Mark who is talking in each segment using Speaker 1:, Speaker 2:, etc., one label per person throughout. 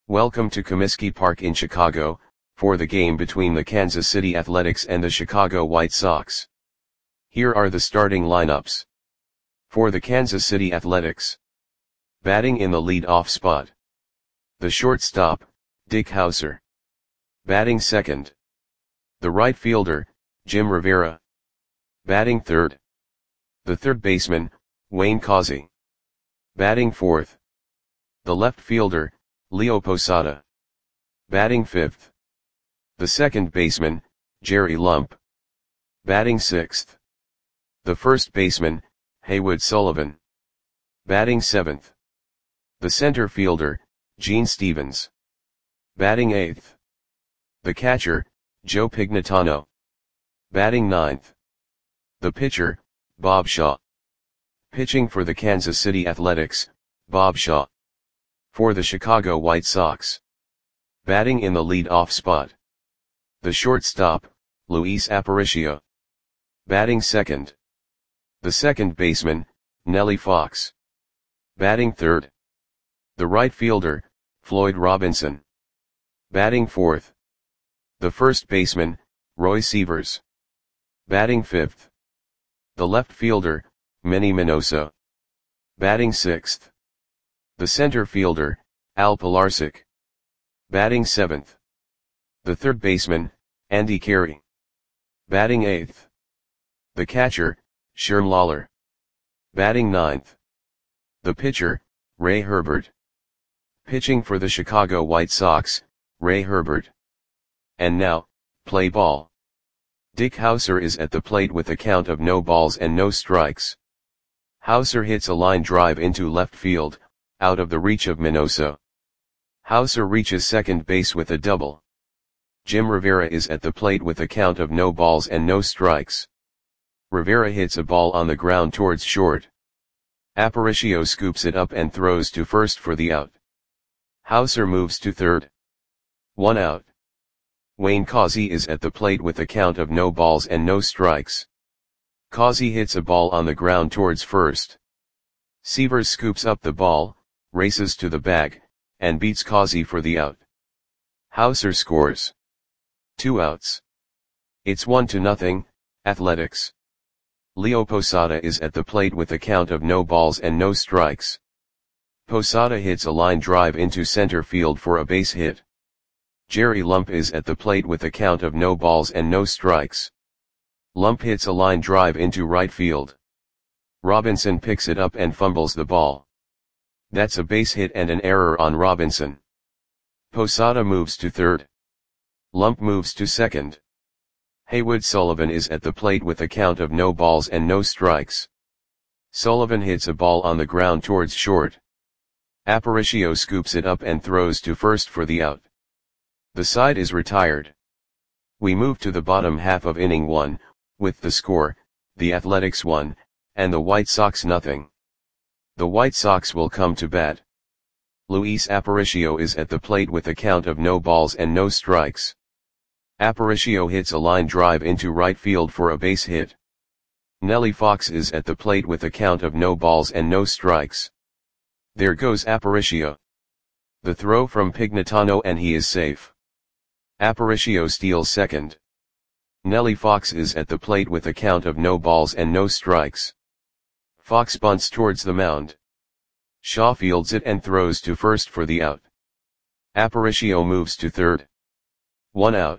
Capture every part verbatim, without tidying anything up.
Speaker 1: Welcome to Comiskey Park in Chicago, for the game between the Kansas City Athletics and the Chicago White Sox. Here are the starting lineups. For the Kansas City Athletics. Batting in the lead-off spot. The shortstop, Dick Howser. Batting second. The right fielder, Jim Rivera. Batting third. The third baseman, Wayne Causey. Batting fourth. The left fielder, Leo Posada. Batting fifth. The second baseman, Jerry Lump. Batting sixth. The first baseman, Haywood Sullivan. Batting seventh. The center fielder, Gene Stevens. Batting eighth. The catcher, Joe Pignatano. Batting ninth. The pitcher, Bob Shaw. Pitching for the Kansas City Athletics, Bob Shaw. For the Chicago White Sox. Batting in the lead-off spot. The shortstop, Luis Aparicio. Batting second. The second baseman, Nellie Fox. Batting third. The right fielder, Floyd Robinson. Batting fourth. The first baseman, Roy Sievers. Batting fifth. The left fielder, Manny Minoso. Batting sixth. The center fielder, Al Pilarczyk. Batting seventh. The third baseman, Andy Carey. Batting eighth. The catcher, Sherm Lawler. Batting ninth. The pitcher, Ray Herbert. Pitching for the Chicago White Sox, Ray Herbert. And now, play ball. Dick Howser is at the plate with a count of no balls and no strikes. Howser hits a line drive into left field, out of the reach of Minoso. Howser reaches second base with a double. Jim Rivera is at the plate with a count of no balls and no strikes. Rivera hits a ball on the ground towards short. Aparicio scoops it up and throws to first for the out. Howser moves to third. One out. Wayne Causey is at the plate with a count of no balls and no strikes. Causey hits a ball on the ground towards first. Sievers scoops up the ball, races to the bag, and beats Causey for the out. Howser scores. Two outs. It's one to nothing, Athletics. Leo Posada is at the plate with a count of no balls and no strikes. Posada hits a line drive into center field for a base hit. Jerry Lump is at the plate with a count of no balls and no strikes. Lump hits a line drive into right field. Robinson picks it up and fumbles the ball. That's a base hit and an error on Robinson. Posada moves to third. Lump moves to second. Haywood Sullivan is at the plate with a count of no balls and no strikes. Sullivan hits a ball on the ground towards short. Aparicio scoops it up and throws to first for the out. The side is retired. We move to the bottom half of inning one, with the score, the Athletics one, and the White Sox nothing. The White Sox will come to bat. Luis Aparicio is at the plate with a count of no balls and no strikes. Aparicio hits a line drive into right field for a base hit. Nellie Fox is at the plate with a count of no balls and no strikes. There goes Aparicio. The throw from Pignatano and he is safe. Aparicio steals second. Nellie Fox is at the plate with a count of no balls and no strikes. Fox bunts towards the mound. Shaw fields it and throws to first for the out. Aparicio moves to third. One out.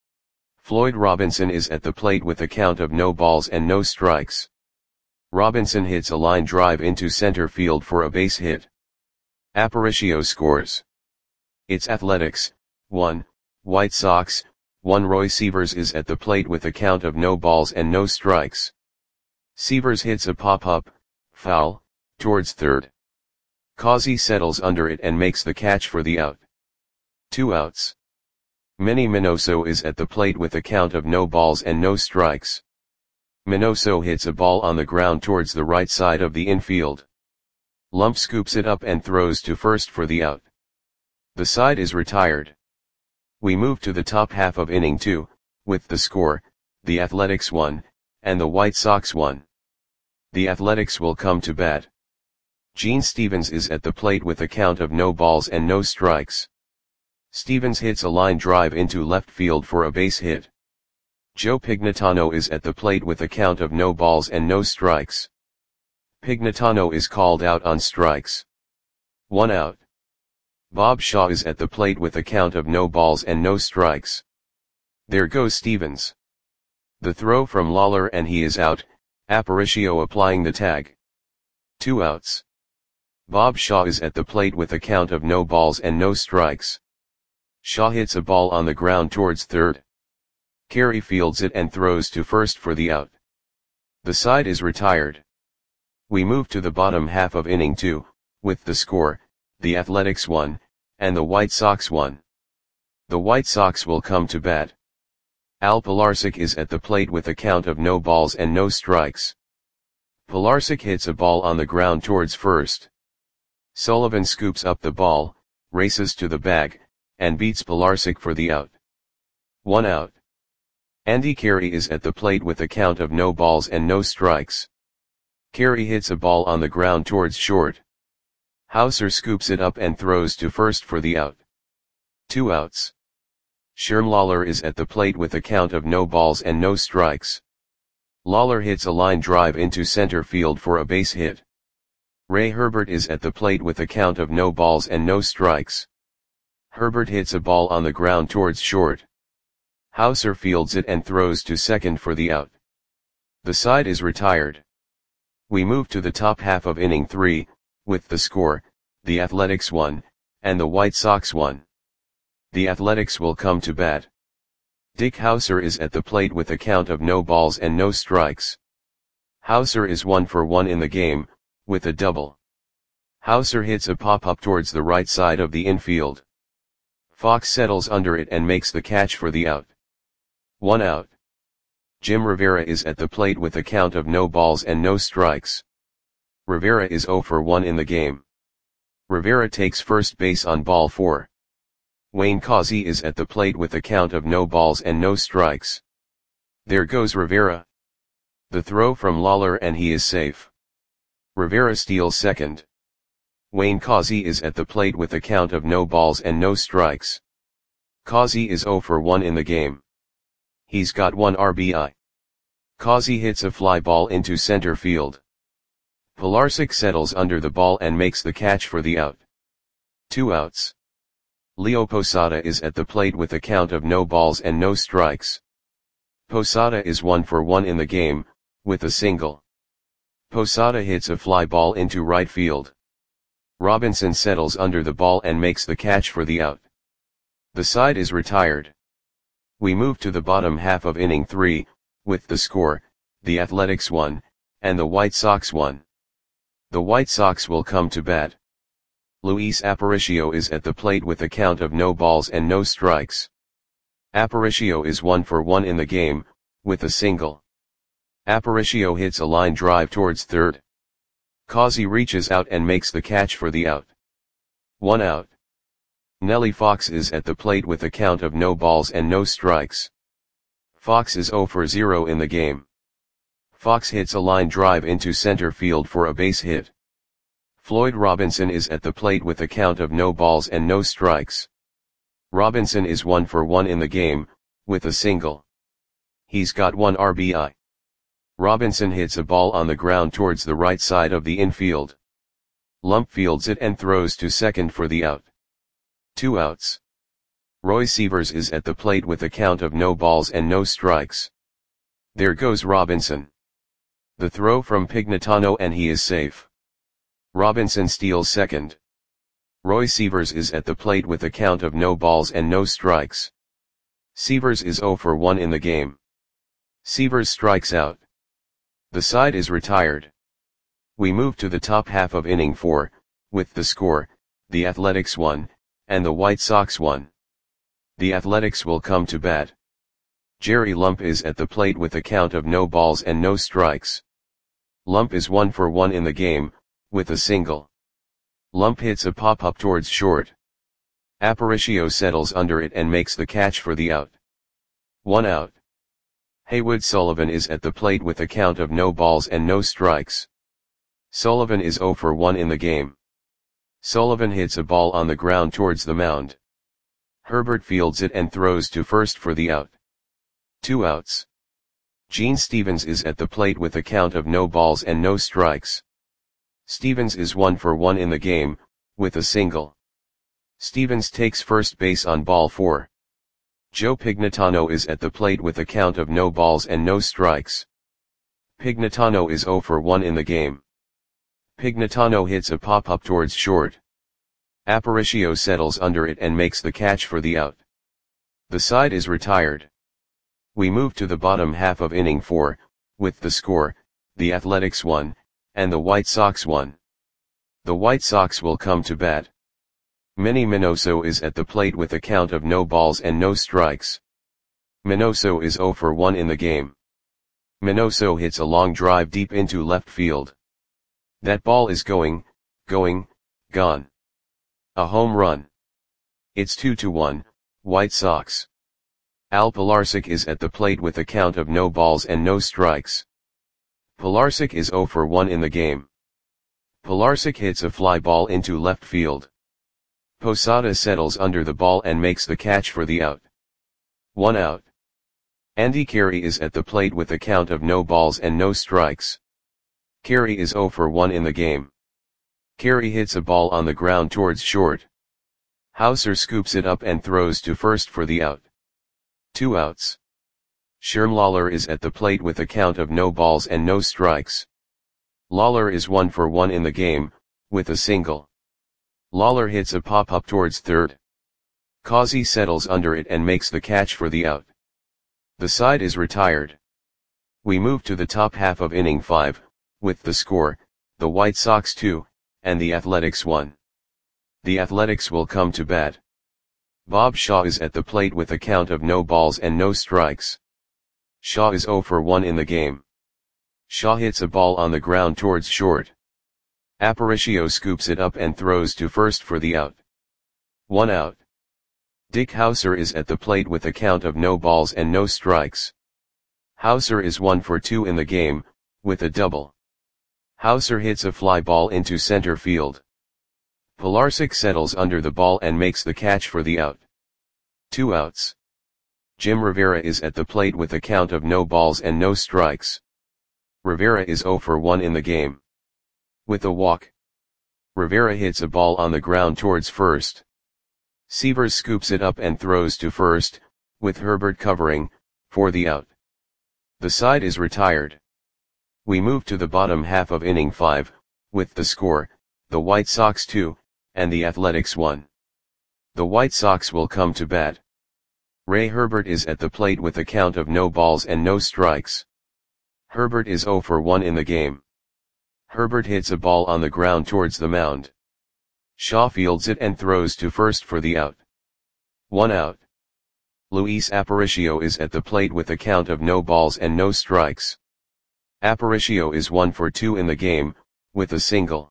Speaker 1: Floyd Robinson is at the plate with a count of no balls and no strikes. Robinson hits a line drive into center field for a base hit. Aparicio scores. It's Athletics, one, White Sox, one. Roy Sievers is at the plate with a count of no balls and no strikes. Sievers hits a pop-up, foul, towards third. Causey settles under it and makes the catch for the out. Two outs. Manny Minoso is at the plate with a count of no balls and no strikes. Minoso hits a ball on the ground towards the right side of the infield. Lump scoops it up and throws to first for the out. The side is retired. We move to the top half of inning two, with the score, the Athletics one, and the White Sox one. The Athletics will come to bat. Gene Stevens is at the plate with a count of no balls and no strikes. Stevens hits a line drive into left field for a base hit. Joe Pignatano is at the plate with a count of no balls and no strikes. Pignatano is called out on strikes. One out. Bob Shaw is at the plate with a count of no balls and no strikes. There goes Stevens. The throw from Lawler and he is out, Aparicio applying the tag. Two outs. Bob Shaw is at the plate with a count of no balls and no strikes. Shaw hits a ball on the ground towards third. Carey fields it and throws to first for the out. The side is retired. We move to the bottom half of inning two, with the score, the Athletics one, and the White Sox one. The White Sox will come to bat. Al Pilarczyk is at the plate with a count of no balls and no strikes. Pilarczyk hits a ball on the ground towards first. Sullivan scoops up the ball, races to the bag, and beats Pilarczyk for the out. One out. Andy Carey is at the plate with a count of no balls and no strikes. Carey hits a ball on the ground towards short. Hauser scoops it up and throws to first for the out. Two outs. Sherm Lawler is at the plate with a count of no balls and no strikes. Lawler hits a line drive into center field for a base hit. Ray Herbert is at the plate with a count of no balls and no strikes. Herbert hits a ball on the ground towards short. Hauser fields it and throws to second for the out. The side is retired. We move to the top half of inning three, with the score, the Athletics one, and the White Sox one. The Athletics will come to bat. Dick Hauser is at the plate with a count of no balls and no strikes. Hauser is one for one in the game, with a double. Hauser hits a pop-up towards the right side of the infield. Fox settles under it and makes the catch for the out. One out. Jim Rivera is at the plate with a count of no balls and no strikes. Rivera is zero for one in the game. Rivera takes first base on ball four. Wayne Causey is at the plate with a count of no balls and no strikes. There goes Rivera. The throw from Lawler and he is safe. Rivera steals second. Wayne Causey is at the plate with a count of no balls and no strikes. Causey is zero for one in the game. He's got one R B I. Causey hits a fly ball into center field. Pilarczyk settles under the ball and makes the catch for the out. Two outs. Leo Posada is at the plate with a count of no balls and no strikes. Posada is one for one in the game, with a single. Posada hits a fly ball into right field. Robinson settles under the ball and makes the catch for the out. The side is retired. We move to the bottom half of inning three, with the score, the Athletics one, and the White Sox one. The White Sox will come to bat. Luis Aparicio is at the plate with a count of no balls and no strikes. Aparicio is one for one in the game, with a single. Aparicio hits a line drive towards third. Causey reaches out and makes the catch for the out. One out. Nellie Fox is at the plate with a count of no balls and no strikes. Fox is zero for zero in the game. Fox hits a line drive into center field for a base hit. Floyd Robinson is at the plate with a count of no balls and no strikes. Robinson is one for one in the game, with a single. He's got one R B I. Robinson hits a ball on the ground towards the right side of the infield. Lump fields it and throws to second for the out. Two outs. Roy Sievers is at the plate with a count of no balls and no strikes. There goes Robinson. The throw from Pignatano and he is safe. Robinson steals second. Roy Sievers is at the plate with a count of no balls and no strikes. Sievers is zero for one in the game. Sievers strikes out. The side is retired. We move to the top half of inning four, with the score, the Athletics one, and the White Sox one. The Athletics will come to bat. Jerry Lump is at the plate with a count of no balls and no strikes. Lump is one for one in the game, with a single. Lump hits a pop-up towards short. Aparicio settles under it and makes the catch for the out. One out. Haywood Sullivan is at the plate with a count of no balls and no strikes. Sullivan is zero for one in the game. Sullivan hits a ball on the ground towards the mound. Herbert fields it and throws to first for the out. Two outs. Gene Stevens is at the plate with a count of no balls and no strikes. Stevens is one for one in the game, with a single. Stevens takes first base on ball four. Joe Pignatano is at the plate with a count of no balls and no strikes. Pignatano is zero for one in the game. Pignatano hits a pop-up towards short. Aparicio settles under it and makes the catch for the out. The side is retired. We move to the bottom half of inning four, with the score, the Athletics one, and the White Sox one. The White Sox will come to bat. Manny Minoso is at the plate with a count of no balls and no strikes. Minoso is zero for one in the game. Minoso hits a long drive deep into left field. That ball is going, going, gone. A home run. It's two to one, White Sox. Al Pilarczyk is at the plate with a count of no balls and no strikes. Pilarczyk is zero for one in the game. Pilarczyk hits a fly ball into left field. Posada settles under the ball and makes the catch for the out. One out. Andy Carey is at the plate with a count of no balls and no strikes. Carey is zero for one in the game. Carey hits a ball on the ground towards short. Hauser scoops it up and throws to first for the out. Two outs. Sherm Lawler is at the plate with a count of no balls and no strikes. Lawler is one for one in the game, with a single. Lawler hits a pop-up towards third. Causey settles under it and makes the catch for the out. The side is retired. We move to the top half of inning five, with the score, the White Sox two, and the Athletics one. The Athletics will come to bat. Bob Shaw is at the plate with a count of no balls and no strikes. Shaw is zero for one in the game. Shaw hits a ball on the ground towards short. Aparicio scoops it up and throws to first for the out. One out. Dick Hauser is at the plate with a count of no balls and no strikes. Hauser is one for two in the game, with a double. Hauser hits a fly ball into center field. Pilarczyk settles under the ball and makes the catch for the out. Two outs. Jim Rivera is at the plate with a count of no balls and no strikes. Rivera is zero for one in the game. With a walk. Rivera hits a ball on the ground towards first. Severs scoops it up and throws to first, with Herbert covering, for the out. The side is retired. We move to the bottom half of inning five, with the score, the White Sox two, and the Athletics one. The White Sox will come to bat. Ray Herbert is at the plate with a count of no balls and no strikes. Herbert is zero for one in the game. Herbert hits a ball on the ground towards the mound. Shaw fields it and throws to first for the out. One out. Luis Aparicio is at the plate with a count of no balls and no strikes. Aparicio is one for two in the game, with a single.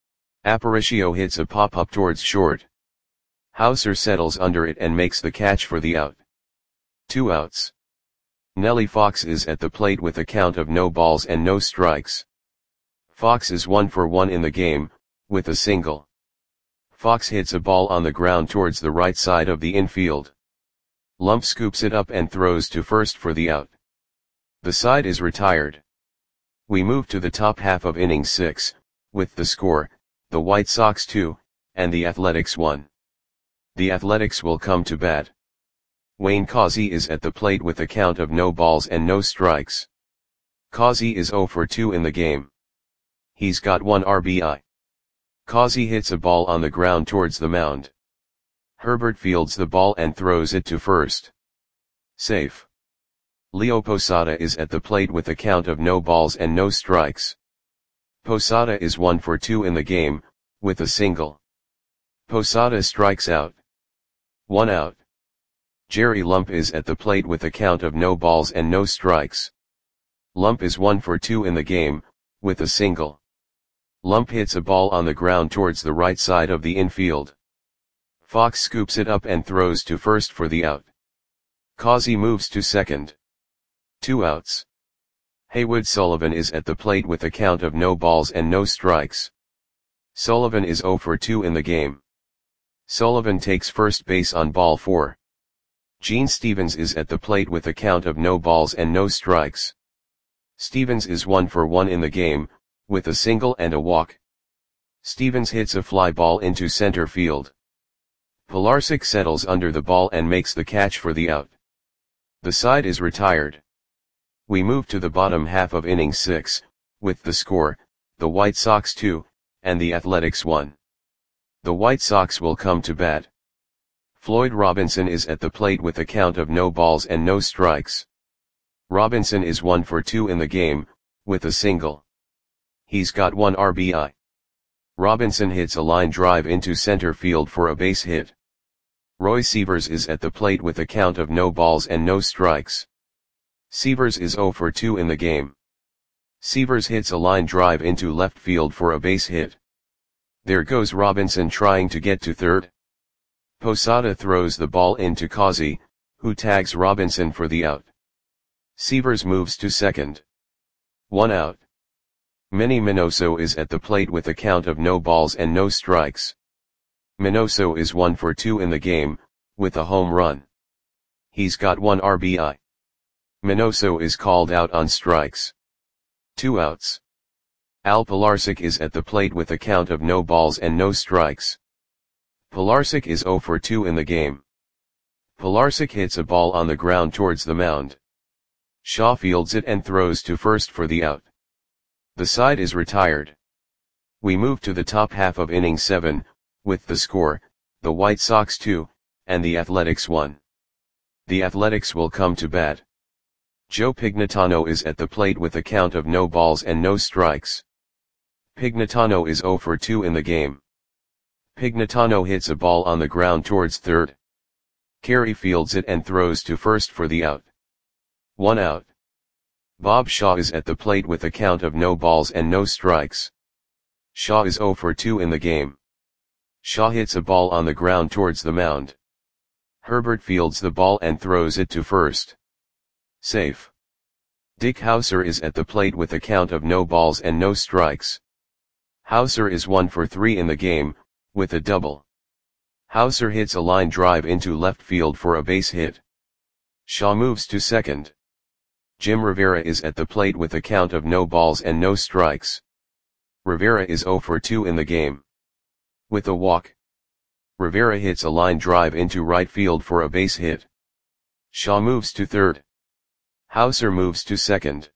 Speaker 1: Aparicio hits a pop-up towards short. Hauser settles under it and makes the catch for the out. Two outs. Nellie Fox is at the plate with a count of no balls and no strikes. Fox is one for one in the game, with a single. Fox hits a ball on the ground towards the right side of the infield. Lump scoops it up and throws to first for the out. The side is retired. We move to the top half of inning six, with the score, the White Sox two, and the Athletics one. The Athletics will come to bat. Wayne Causey is at the plate with a count of no balls and no strikes. Causey is zero for two in the game. He's got one R B I. Causey hits a ball on the ground towards the mound. Herbert fields the ball and throws it to first. Safe. Leo Posada is at the plate with a count of no balls and no strikes. Posada is one for two in the game, with a single. Posada strikes out. One out. Jerry Lump is at the plate with a count of no balls and no strikes. Lump is one for two in the game, with a single. Lump hits a ball on the ground towards the right side of the infield. Fox scoops it up and throws to first for the out. Causey moves to second. Two outs. Haywood Sullivan is at the plate with a count of no balls and no strikes. Sullivan is zero for two in the game. Sullivan takes first base on ball four. Gene Stevens is at the plate with a count of no balls and no strikes. Stevens is one for one in the game, with a single and a walk. Stevens hits a fly ball into center field. Pilarczyk settles under the ball and makes the catch for the out. The side is retired. We move to the bottom half of inning six, with the score, the White Sox two, and the Athletics one. The White Sox will come to bat. Floyd Robinson is at the plate with a count of no balls and no strikes. Robinson is one for two in the game, with a single. He's got one R B I. Robinson hits a line drive into center field for a base hit. Roy Sievers is at the plate with a count of no balls and no strikes. Sievers is zero for two in the game. Sievers hits a line drive into left field for a base hit. There goes Robinson trying to get to third. Posada throws the ball into Causey, who tags Robinson for the out. Sievers moves to second. One out. Manny Minoso is at the plate with a count of no balls and no strikes. Minoso is one for two in the game, with a home run. He's got one R B I. Minoso is called out on strikes. Two outs. Al Pilarczyk is at the plate with a count of no balls and no strikes. Pilarczyk is zero for two in the game. Pilarczyk hits a ball on the ground towards the mound. Shaw fields it and throws to first for the out. The side is retired. We move to the top half of inning seven, with the score, the White Sox two, and the Athletics one. The Athletics will come to bat. Joe Pignatano is at the plate with a count of no balls and no strikes. Pignatano is zero for two in the game. Pignatano hits a ball on the ground towards third. Carey fields it and throws to first for the out. One out. Bob Shaw is at the plate with a count of no balls and no strikes. Shaw is zero for two in the game. Shaw hits a ball on the ground towards the mound. Herbert fields the ball and throws it to first. Safe. Dick Hauser is at the plate with a count of no balls and no strikes. Hauser is one for three in the game, with a double. Hauser hits a line drive into left field for a base hit. Shaw moves to second. Jim Rivera is at the plate with a count of no balls and no strikes. Rivera is zero for two in the game. With a walk. Rivera hits a line drive into right field for a base hit. Shaw moves to third. Hauser moves to second.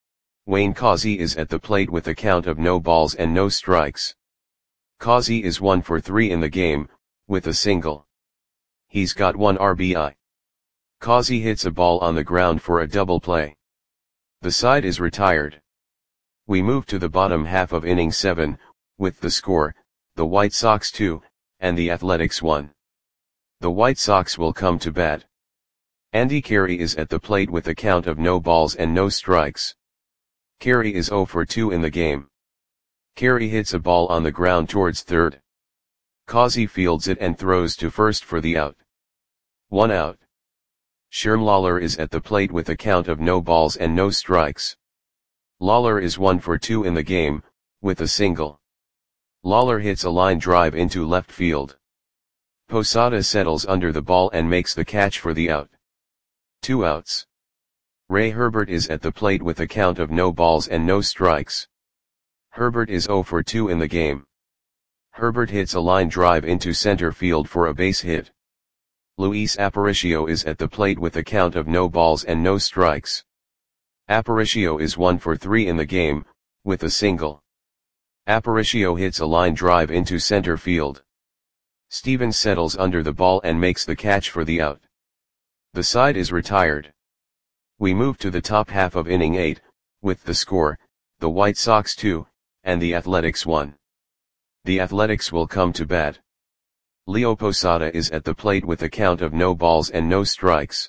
Speaker 1: Wayne Causey is at the plate with a count of no balls and no strikes. Causey is one for three in the game, with a single. He's got one R B I. Causey hits a ball on the ground for a double play. The side is retired. We move to the bottom half of inning seven, with the score, the White Sox two, and the Athletics one. The White Sox will come to bat. Andy Carey is at the plate with a count of no balls and no strikes. Carey is zero for two in the game. Carey hits a ball on the ground towards third. Causey fields it and throws to first for the out. One out. Sherm Lawler is at the plate with a count of no balls and no strikes. Lawler is one for two in the game, with a single. Lawler hits a line drive into left field. Posada settles under the ball and makes the catch for the out. Two outs. Ray Herbert is at the plate with a count of no balls and no strikes. Herbert is zero for two in the game. Herbert hits a line drive into center field for a base hit. Luis Aparicio is at the plate with a count of no balls and no strikes. Aparicio is one for three in the game, with a single. Aparicio hits a line drive into center field. Stevens settles under the ball and makes the catch for the out. The side is retired. We move to the top half of inning eight, with the score, the White Sox two, and the Athletics one. The Athletics will come to bat. Leo Posada is at the plate with a count of no balls and no strikes.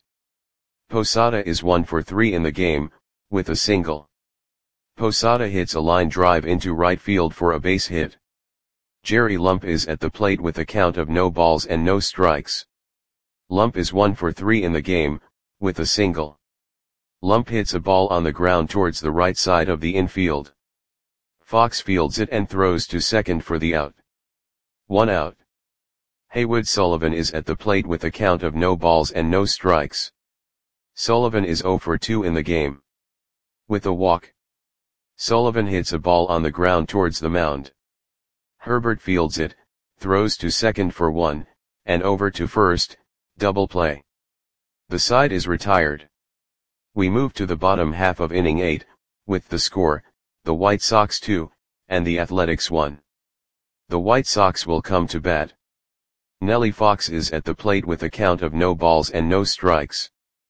Speaker 1: Posada is one for three in the game, with a single. Posada hits a line drive into right field for a base hit. Jerry Lump is at the plate with a count of no balls and no strikes. Lump is one for three in the game, with a single. Lump hits a ball on the ground towards the right side of the infield. Fox fields it and throws to second for the out. One out. Haywood Sullivan is at the plate with a count of no balls and no strikes. Sullivan is zero for two in the game. With a walk, Sullivan hits a ball on the ground towards the mound. Herbert fields it, throws to second for one, and over to first, double play. The side is retired. We move to the bottom half of inning eight, with the score, the White Sox two, and the Athletics one. The White Sox will come to bat. Nellie Fox is at the plate with a count of no balls and no strikes.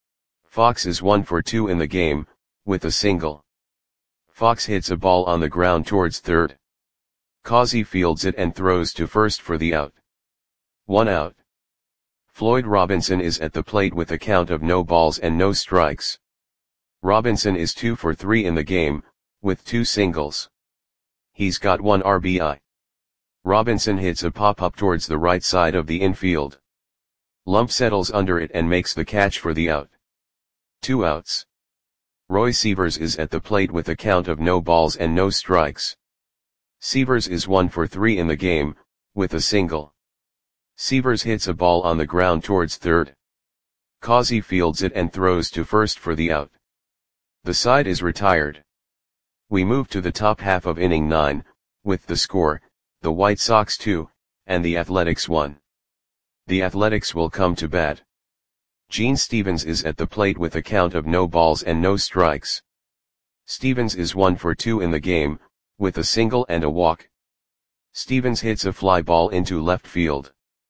Speaker 1: Fox is one for two in the game, with a single. Fox hits a ball on the ground towards third. Causey fields it and throws to first for the out. One out. Floyd Robinson is at the plate with a count of no balls and no strikes. Robinson is two for three in the game, with two singles. He's got one R B I. Robinson hits a pop-up towards the right side of the infield. Lump settles under it and makes the catch for the out. Two outs. Roy Sievers is at the plate with a count of no balls and no strikes. Sievers is one for three in the game, with a single. Sievers hits a ball on the ground towards third. Causey fields it and throws to first for the out. The side is retired. We move to the top half of inning nine, with the score, the White Sox two, and the Athletics one. The Athletics will come to bat. Gene Stevens is at the plate with a count of no balls and no strikes. Stevens is one for two in the game, with a single and a walk. Stevens hits a fly ball into left field.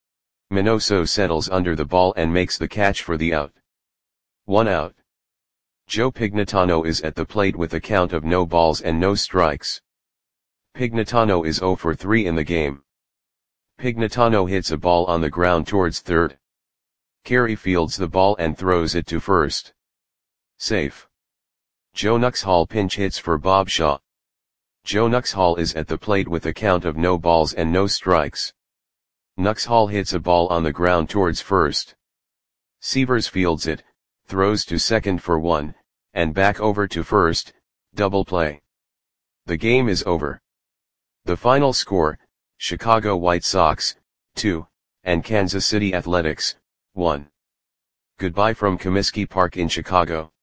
Speaker 1: Minoso settles under the ball and makes the catch for the out. One out. Joe Pignatano is at the plate with a count of no balls and no strikes. Pignatano is zero for three in the game. Pignatano hits a ball on the ground towards third. Carey fields the ball and throws it to first. Safe. Joe Nuxhall pinch hits for Bob Shaw. Joe Nuxhall is at the plate with a count of no balls and no strikes. Nuxhall hits a ball on the ground towards first. Sievers fields it, throws to second for one, and back over to first, double play. The game is over. The final score, Chicago White Sox, two, and Kansas City Athletics, one. Goodbye from Comiskey Park in Chicago.